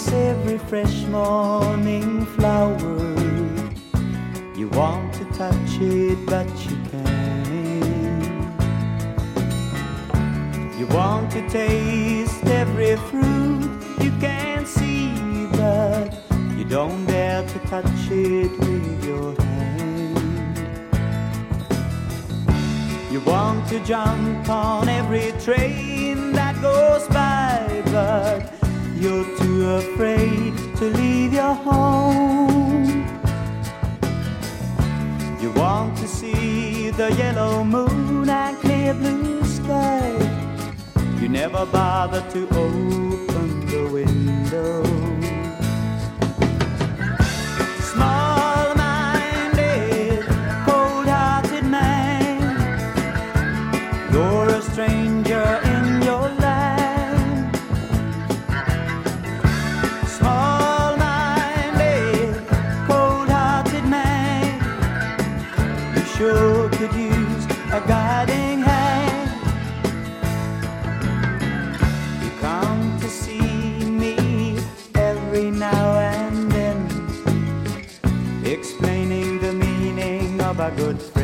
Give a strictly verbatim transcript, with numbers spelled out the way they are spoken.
kiss every fresh morning flower. You want to touch it, but you can't. You want to taste every fruit you can see, but you don't dare to touch it with your hand. You want to jump on every train that goes by, but you're too afraid to leave your home. You want to see the yellow moon and clear blue sky. You never bother to open the window. Small-minded, cold-hearted man, you're a stranger in your land. Small-minded, cold-hearted man, you sure could use a guiding hand. You come to see me every now and then, explaining the meaning of a good friend.